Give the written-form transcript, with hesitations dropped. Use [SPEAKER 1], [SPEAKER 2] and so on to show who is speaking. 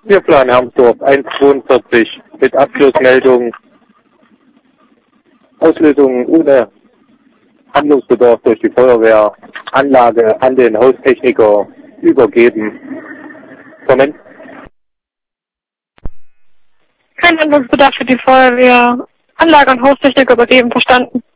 [SPEAKER 1] Wir planen Hermsdorf 142 mit Abschlussmeldung, Auslösung ohne Handlungsbedarf durch die Feuerwehr, Anlage an den Haustechniker übergeben. Moment.
[SPEAKER 2] Kein Handlungsbedarf für die Feuerwehr, Anlage an Haustechniker übergeben, verstanden.